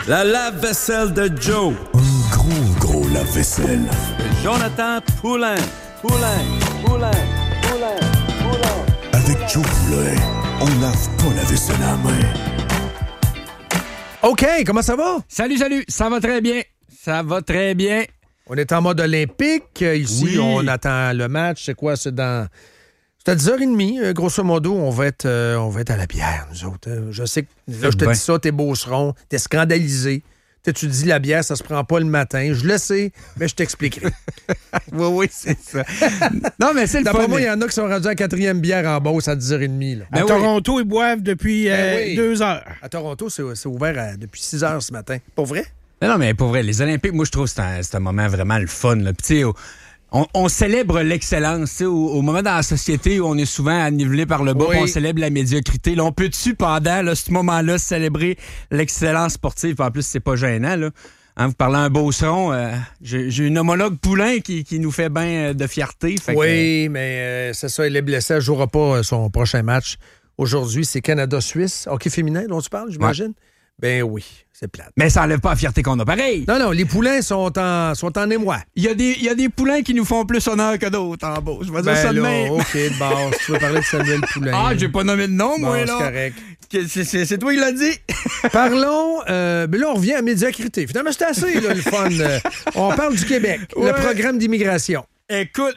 La lave-vaisselle de Joe. Un gros lave-vaisselle. Jonathan Poulain. Avec Joe Poulain, on lave pas la vaisselle à la main. OK, comment ça va? Salut, ça va très bien. Ça va très bien. On est en mode olympique. Ici, Oui. on attend le match. C'est quoi? C'est à 10h30. Grosso modo, on va être à la bière, nous autres. Je sais que là, je te Ben. dis ça, t'es beauceron, t'es scandalisé. Tu dis la bière, ça se prend pas le matin. Je le sais, mais je t'expliquerai. Oui, c'est ça. Non, mais c'est le D'après fun. moi, il y en a qui sont rendus à la 4e bière en Beauce à 10h30. Là. Ben À oui. Toronto, ils boivent depuis Ben oui. 2 heures. À Toronto, c'est ouvert depuis 6h ce matin. Pour vrai? Non, mais pour vrai, les Olympiques, moi, je trouve que c'est un moment vraiment le fun. Là. Puis, tu sais, on célèbre l'excellence. Tu sais, au moment dans la société où on est souvent nivelé par le bas, Oui. puis on célèbre la médiocrité. Là, on peut-tu, pendant là, ce moment-là, célébrer l'excellence sportive? Puis en plus, c'est pas gênant, là. Hein, vous parlez à un beauceron, j'ai une homologue Poulain qui nous fait bien de fierté. Fait Oui, mais c'est ça, il est blessé. Elle ne jouera pas son prochain match. Aujourd'hui, c'est Canada-Suisse. Hockey féminin dont tu parles, j'imagine? Ben oui, c'est plate. Mais ça enlève pas la fierté qu'on a pareil. Non, les poulains sont en émoi. Il y a des poulains qui nous font plus honneur que d'autres en bas. Je vais dire ça de même. OK, de base, tu veux parler de Samuel Poulain. Ah, j'ai pas nommé de nom, Bon, moi, c'est là. correct. C'est toi qui l'as dit. Parlons, ben là, on revient à médiocrité. Finalement, c'est assez, là, le fun. On parle du Québec, le Ouais. programme d'immigration. Écoute,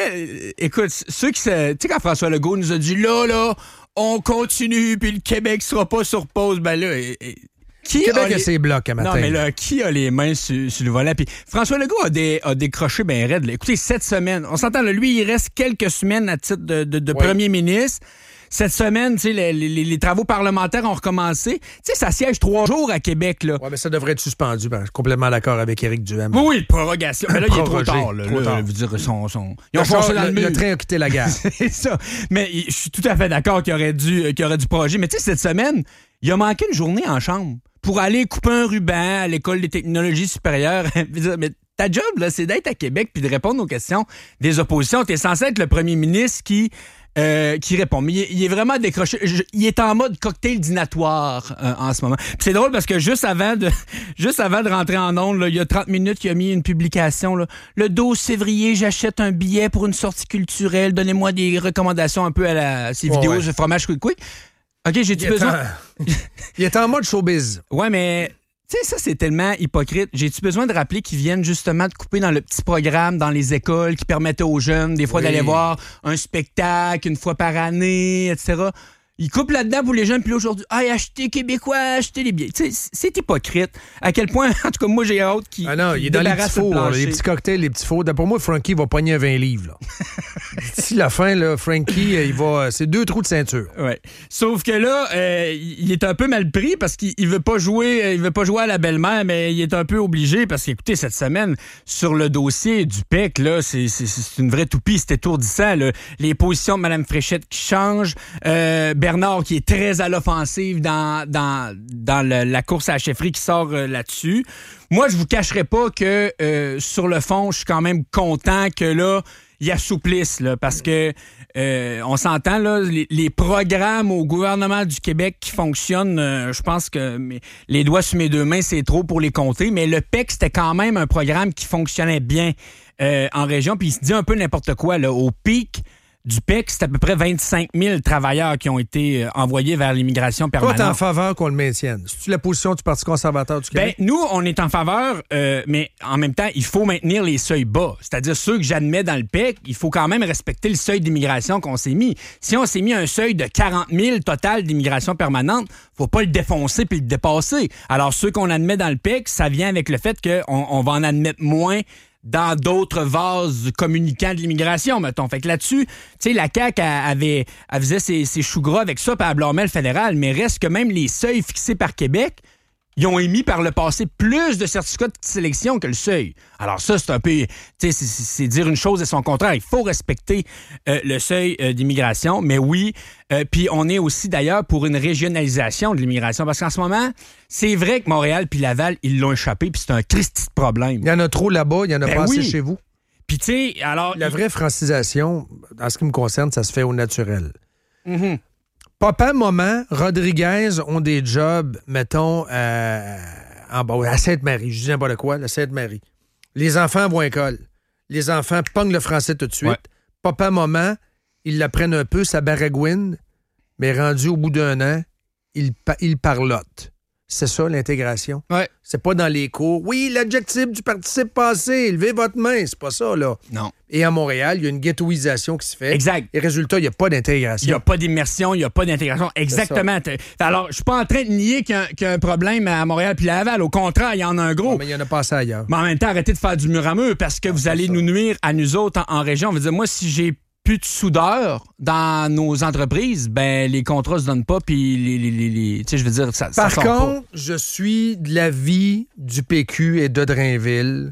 écoute, ceux qui se... Tu sais, quand François Legault nous a dit, là, on continue, puis le Québec sera pas sur pause, ben là... Qui Québec a a ses blocs à matin. Non, mais là, qui a les mains sur le volant? Puis François Legault a décroché bien raide. Là. Écoutez, 7 semaines, on s'entend, là, lui, il reste quelques semaines à titre de Oui. premier ministre. Cette semaine, tu sais, les travaux parlementaires ont recommencé. Tu sais, ça siège 3 jours à Québec, là. Ouais, mais ça devrait être suspendu. Ben, je suis complètement d'accord avec Éric Duhem. Oui, prorogation. Mais là, il est trop Prorogé, tard. Là, trop là, tard. je veux dire, ils ont foncé dans le mur. Le train a quitté la gare. C'est ça. Mais je suis tout à fait d'accord qu'il aurait dû proroger. Mais tu sais, cette semaine, il a manqué une journée en chambre pour aller couper un ruban à l'École des technologies supérieures. Mais ta job, là, c'est d'être à Québec puis de répondre aux questions des oppositions. Tu es censé être le premier ministre qui répond. Mais il est vraiment décroché. Il est en mode cocktail dînatoire en ce moment. Puis c'est drôle parce que juste avant de rentrer en ondes, là, il y a 30 minutes, il a mis une publication. Là, le 12 février, j'achète un billet pour une sortie culturelle. Donnez-moi des recommandations un peu à ces vidéos de fromage quick. OK, j'ai-tu besoin... Il est en mode showbiz. Ouais, mais... Tu sais, ça, c'est tellement hypocrite. J'ai-tu besoin de rappeler qu'ils viennent justement de couper dans le petit programme dans les écoles qui permettait aux jeunes, des fois, d'aller voir un spectacle une fois par année, etc. Ils coupent là-dedans pour les jeunes, puis là, aujourd'hui, achetez québécois, achetez les billets. Tu sais, c'est hypocrite. À quel point, en tout cas, moi, j'ai hâte qu'il Ah non, il est dans les petits débarrasse le fours, là, plancher. les petits cocktails, les petits fours. D'après moi, Frankie va pogner un 20 livres. Là. D'ici la fin, là, Frankie, il va... C'est 2 trous de ceinture. Ouais. Sauf que là, il est un peu mal pris parce qu'il veut pas jouer à la belle-mère, mais il est un peu obligé parce qu'écoutez, cette semaine, sur le dossier du PEC, là, c'est une vraie toupie, c'est étourdissant. Là. Les positions de Mme Fréchette qui changent, Bernard qui est très à l'offensive dans la course à la chefferie qui sort là-dessus. Moi, je vous cacherai pas que sur le fond, je suis quand même content que là, il assouplisse, là, parce que on s'entend, là, les programmes au gouvernement du Québec qui fonctionnent, je pense que les doigts sur mes 2 mains, c'est trop pour les compter, mais le PEC, c'était quand même un programme qui fonctionnait bien en région, puis il se dit un peu n'importe quoi, là, au pic du PEC, c'est à peu près 25 000 travailleurs qui ont été envoyés vers l'immigration Toi, permanente. t'es en faveur qu'on le maintienne. C'est-tu la position du Parti conservateur du Québec? Ben, nous, on est en faveur, mais en même temps, il faut maintenir les seuils bas. C'est-à-dire ceux que j'admets dans le PEC, il faut quand même respecter le seuil d'immigration qu'on s'est mis. Si on s'est mis un seuil de 40 000 total d'immigration permanente, faut pas le défoncer puis le dépasser. Alors, ceux qu'on admet dans le PEC, ça vient avec le fait qu'on va en admettre moins dans d'autres vases communicants de l'immigration, mettons. Fait que là-dessus, tu sais, la CAQ, elle faisait ses choux gras avec ça, puis elle blâmait le fédéral, mais reste que même les seuils fixés par Québec, ils ont émis par le passé plus de certificats de sélection que le seuil. Alors ça, c'est un peu... Tu sais, c'est dire une chose et son contraire. Il faut respecter le seuil d'immigration, mais oui. Puis on est aussi, d'ailleurs, pour une régionalisation de l'immigration, parce qu'en ce moment, c'est vrai que Montréal puis Laval, ils l'ont échappé, puis c'est un Christi de problème. Il y en a trop là-bas, il y en a pas assez chez vous. Puis tu sais, alors... La vraie francisation, en ce qui me concerne, ça se fait au naturel. Papa, maman, Rodriguez ont des jobs, mettons, à Sainte-Marie, je dis n'importe quoi, la Sainte-Marie. Les enfants vont à l'école. Les enfants pognent le français tout de suite. Ouais. Papa, maman, ils l'apprennent un peu, ça baragouine, mais rendu au bout d'un an, ils parlotent. C'est ça, l'intégration. Ouais. C'est pas dans les cours. Oui, l'adjectif du participe passé, levez votre main, c'est pas ça, là. Non. Et à Montréal, il y a une ghettoisation qui se fait. Exact. Et résultat, il n'y a pas Il d'intégration. n'y a pas d'immersion, il n'y a pas d'intégration. Exactement. Alors, je suis pas en train de nier qu'il y a un problème à Montréal puis Laval. Au contraire, il y en a un gros. Ah, mais il y en a pas assez ailleurs. Mais en même temps, arrêtez de faire du mur à mur parce que vous allez nous nuire à nous autres en région. On veut dire, moi, si j'ai plus de soudeurs dans nos entreprises, ben les contrats se donnent pas, puis tu sais, je veux dire, ça Par sort contre, pas. je suis de l'avis du PQ et de Drainville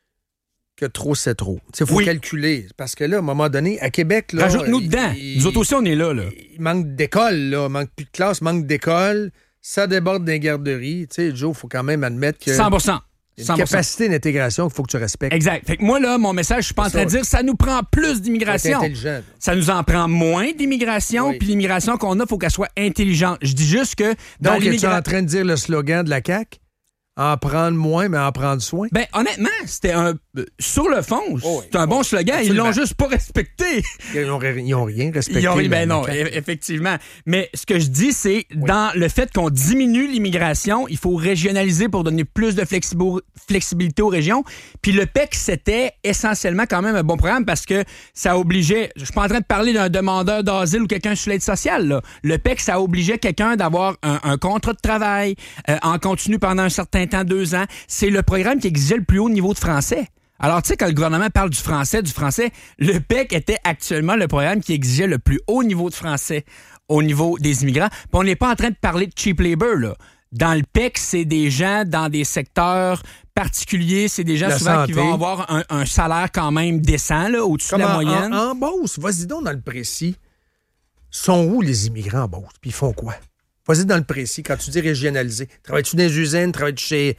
que trop, c'est trop. Il faut calculer. Parce que là, à un moment donné, à Québec, là... Rajoute-nous dedans. Nous autres aussi, on est là. Il manque d'école, là. Il manque plus de classe, manque d'école. Ça déborde des garderies. Tu sais, Joe, il faut quand même admettre que... 100%. Il y a une capacité d'intégration qu'il faut que tu respectes. Exact. Fait que moi, là, mon message, je suis pas en train de dire ça nous prend plus d'immigration. Intelligent. Ça nous en prend moins d'immigration, puis l'immigration qu'on a, il faut qu'elle soit intelligente. Je dis juste que dans donc, es-tu en train de dire le slogan de la CAQ? En prendre moins, mais en prendre soin? Ben, honnêtement, c'était sur le fond, c'est un bon slogan. Absolument. Ils l'ont juste pas respecté. Ils n'ont rien respecté. Ben non, effectivement. Mais ce que je dis, c'est dans le fait qu'on diminue l'immigration, il faut régionaliser pour donner plus de flexibilité aux régions. Puis le PEC, c'était essentiellement quand même un bon programme parce que ça obligeait... Je suis pas en train de parler d'un demandeur d'asile ou quelqu'un sur l'aide sociale, là. Le PEC, ça obligeait quelqu'un d'avoir un contrat de travail en continu pendant un certain temps, 2 ans. C'est le programme qui exigeait le plus haut niveau de français. Alors, tu sais, quand le gouvernement parle du français, le PEC était actuellement le programme qui exigeait le plus haut niveau de français au niveau des immigrants. Puis on n'est pas en train de parler de cheap labor, là. Dans le PEC, c'est des gens dans des secteurs particuliers, c'est des gens la souvent santé. qui vont avoir un salaire quand même décent, là, au-dessus de la moyenne. En Beauce, vas-y donc dans le précis. Sont où les immigrants en Beauce? Puis ils font quoi? Vas-y dans le précis, quand tu dis régionalisé. Travailles-tu dans les usines? Travailles-tu chez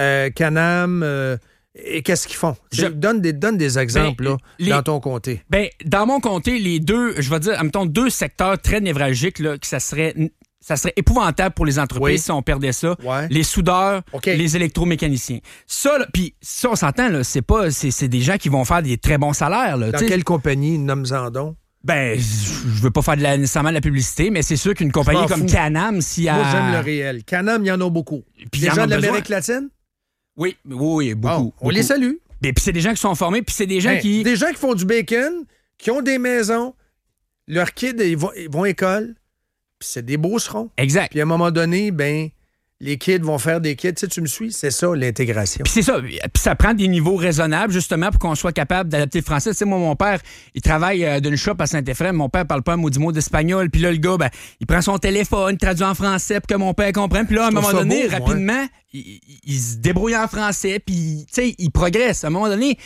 Canam? Et qu'est-ce qu'ils font? Donne des exemples dans ton comté. Ben, dans mon comté, les deux, je vais dire, admettons, 2 secteurs très névralgiques, là, que ça serait épouvantable pour les entreprises si on perdait ça. Ouais. Les soudeurs, les électromécaniciens. Ça, puis ça, on s'entend, là, c'est des gens qui vont faire des très bons salaires. Là, dans quelle compagnie? Nomme-en donc. Ben, je veux pas faire nécessairement de la publicité, mais c'est sûr qu'une compagnie comme Canam, Moi, j'aime le réel. Canam, il y en a beaucoup. Puis des gens de l'Amérique latine? Oui, beaucoup. Bon, on les salue. Puis c'est des gens qui sont formés, puis c'est des gens qui... Des gens qui font du bacon, qui ont des maisons, leurs kids, ils vont à l'école, puis c'est des beaucerons. Exact. Puis à un moment donné, ben... Les kids vont faire des kids. Tu sais, tu me suis? C'est ça, l'intégration. Puis c'est ça. Puis ça prend des niveaux raisonnables, justement, pour qu'on soit capable d'adapter le français. Tu sais, moi, mon père, il travaille d'une shop à Saint-Éphrem. Mon père parle pas un maudit mot d'espagnol. Puis là, le gars, ben, il prend son téléphone, il traduit en français pour que mon père comprenne. Puis là, à un moment donné, rapidement, il se débrouille en français. Puis, tu sais, il progresse. À un moment donné...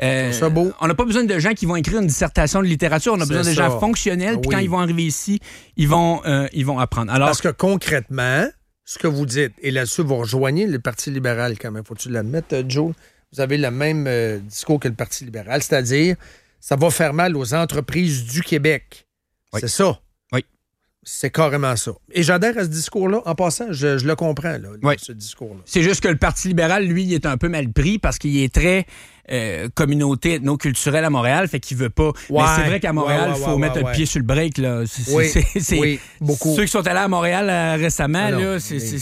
on n'a pas besoin de gens qui vont écrire une dissertation de littérature. On a besoin de gens fonctionnels. Puis quand ils vont arriver ici, ils vont apprendre. Alors, parce que concrètement... Ce que vous dites, et là-dessus, vous rejoignez le Parti libéral quand même. Faut-tu l'admettre, Joe? Vous avez le même discours que le Parti libéral, c'est-à-dire, ça va faire mal aux entreprises du Québec. Oui. C'est ça. Oui. C'est carrément ça. Et j'adhère à ce discours-là. En passant, je le comprends, là, ce discours-là. C'est juste que le Parti libéral, lui, il est un peu mal pris parce qu'il est très communauté ethno-culturelle à Montréal, fait qu'il veut pas... Mais c'est vrai qu'à Montréal, il faut mettre un pied sur le break, là. Oui, beaucoup. Ceux qui sont allés à Montréal récemment, là,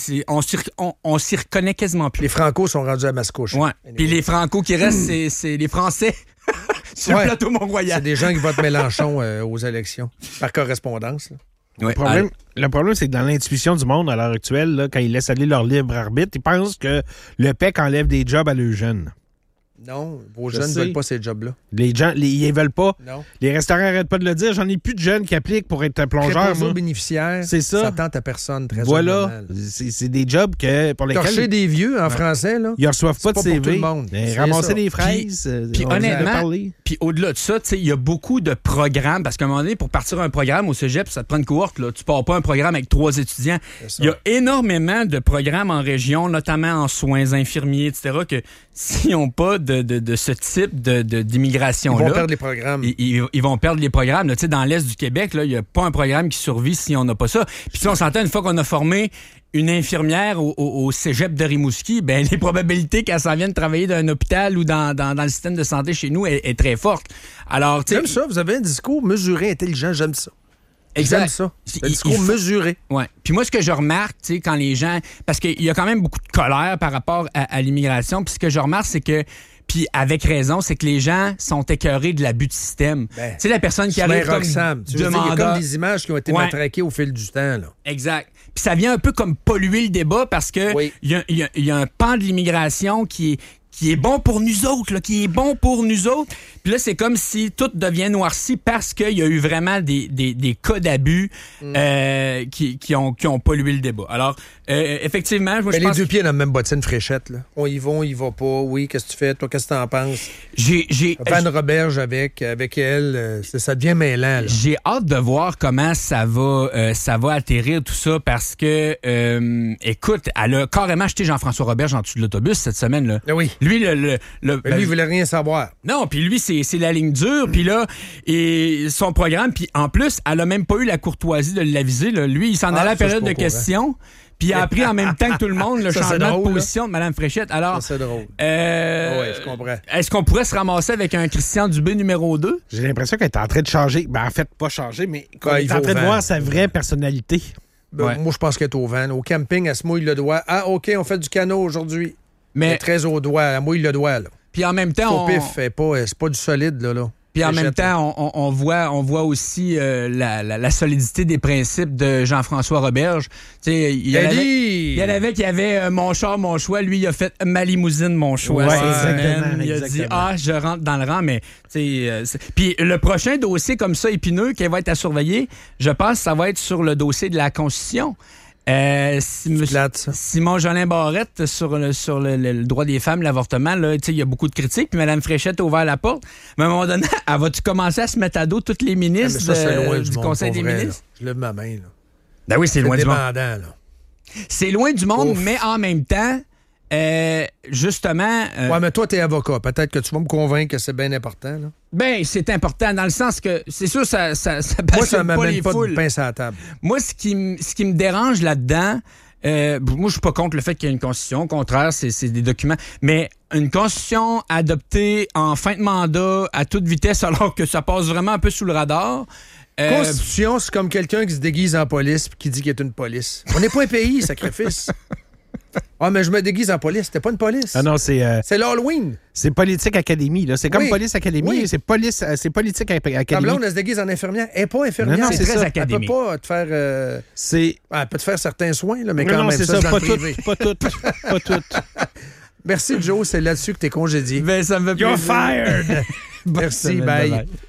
on s'y reconnaît quasiment plus. Les Franco sont rendus à Mascouche. Ouais. Anyway. Puis les Franco qui restent, c'est les Français sur le plateau Mont-Royal. C'est des gens qui votent Mélenchon aux élections, par correspondance, là. Ouais. Le problème, c'est que dans l'intuition du monde à l'heure actuelle, là, quand ils laissent aller leur libre arbitre, ils pensent que le PEC enlève des jobs à leurs jeunes. Non, vos jeunes ne veulent pas ces jobs-là. Les gens, ils veulent pas. Non. Les restaurants n'arrêtent pas de le dire. J'en ai plus de jeunes qui appliquent pour être plongeurs. Préposés aux bénéficiaires, c'est ça. Ça tente à personne, très voilà. C'est des jobs pour lesquels... Torcher des vieux en français, là. Ils reçoivent pas de CV. Pour tout le monde. Ramasser des fraises. Puis honnêtement, puis au-delà de ça, il y a beaucoup de programmes, parce qu'à un moment donné, pour partir un programme au cégep, ça te prend une cohorte, là. Tu pars pas un programme avec 3 étudiants. Il y a énormément de programmes en région, notamment en soins infirmiers, etc., que s'ils n'ont pas de ce type d'immigration-là... Ils vont perdre les programmes. Ils vont perdre les programmes. Là. Dans l'Est du Québec, il n'y a pas un programme qui survit si on n'a pas ça. Puis si on s'entend, une fois qu'on a formé une infirmière au cégep de Rimouski, ben les probabilités qu'elle s'en vienne travailler dans un hôpital ou dans le système de santé chez nous est très forte. Alors, j'aime ça. Vous avez un discours mesuré, intelligent. J'aime ça. Exact. J'aime ça. Un discours mesuré. Ouais. Puis moi, ce que je remarque, quand les gens... Parce qu'il y a quand même beaucoup de colère par rapport à l'immigration. Puis ce que je remarque, c'est que... Puis avec raison, c'est que les gens sont écœurés de l'abus du système. Tu sais, la personne qui arrive comme demandeur... Il y a comme des images qui ont été matraquées au fil du temps. Là. Exact. Puis ça vient un peu comme polluer le débat parce que il y a un pan de l'immigration qui est bon pour nous autres, là, qui est bon pour nous autres. Puis là, c'est comme si tout devient noirci parce qu'il y a eu vraiment des cas d'abus qui ont pollué le débat. Alors, effectivement, moi, je pense... les deux pieds dans la même bottine fréchette, là. On y va, on y va pas. Oui, qu'est-ce que tu fais? Toi, qu'est-ce que t'en penses? Van Roberge avec elle, ça devient mêlant, là. J'ai hâte de voir comment ça va atterrir tout ça parce que, écoute, elle a carrément acheté Jean-François Roberge en dessous de l'autobus cette semaine, là. Oui. Lui, lui, il voulait rien savoir. Non, puis lui, c'est la ligne dure. Puis là, et son programme, puis en plus, elle a même pas eu la courtoisie de l'aviser. Là. Lui, il s'en allait à la période de questions. Puis il a appris en même temps que tout le monde le changement de position de Mme Fréchette. Alors, ça, c'est drôle. Oui, je comprends. Est-ce qu'on pourrait se ramasser avec un Christian Dubé numéro 2? J'ai l'impression qu'elle est en train de changer. Ben, en fait, pas changer, mais elle est en train de voir sa vraie personnalité. Moi, je pense qu'elle est au vent. Au camping, elle se mouille le doigt. Ah, OK, on fait du canot aujourd'hui. Mais elle est très au doigt. Elle mouille le doigt, là. Puis en même temps, c'est pas du solide, là. Puis en même temps, on voit aussi la solidité des principes de Jean-François Roberge. Il y en avait qui avaient mon char, mon choix. Lui, il a fait ma limousine, mon choix. Ouais, exactement. Il a dit je rentre dans le rang, mais puis le prochain dossier comme ça épineux qui va être à surveiller, je pense, ça va être sur le dossier de la Constitution. Simon Jolin Barrette sur le droit des femmes, l'avortement, là, il y a beaucoup de critiques, puis Mme Fréchette a ouvert la porte. Mais à un moment donné, elle va-tu commencer à se mettre à dos toutes les ministres du Conseil des ministres? Là. Je lève ma main. Là. Ben oui, c'est loin du monde. Là. C'est loin du monde, mais en même temps, justement... Ouais, mais toi, t'es avocat. Peut-être que tu vas me convaincre que c'est bien important. Là. Ben, c'est important dans le sens que, c'est sûr, ça moi, ça m'amène pas de pain sur la table. Moi, ce qui me dérange là-dedans, moi, je suis pas contre le fait qu'il y ait une constitution. Au contraire, c'est des documents. Mais une constitution adoptée en fin de mandat à toute vitesse alors que ça passe vraiment un peu sous le radar... Constitution, c'est comme quelqu'un qui se déguise en police et qui dit qu'il est une police. On n'est pas un pays, sacrifice. Ah, mais je me déguise en police. C'était pas une police. Ah non, c'est l'Halloween. C'est Politique Académie. Là. C'est comme Police Académie. C'est Politique Académie. Ta blonde, elle se déguise en infirmière. Elle n'est pas infirmière. Non, c'est très académique. Elle peut pas te faire... Elle peut te faire certains soins, là, mais quand même, c'est ça, pas toutes. Merci, Joe. C'est là-dessus que t'es congédié. Ben, ça me fait plaisir. You're fired! Merci, bye.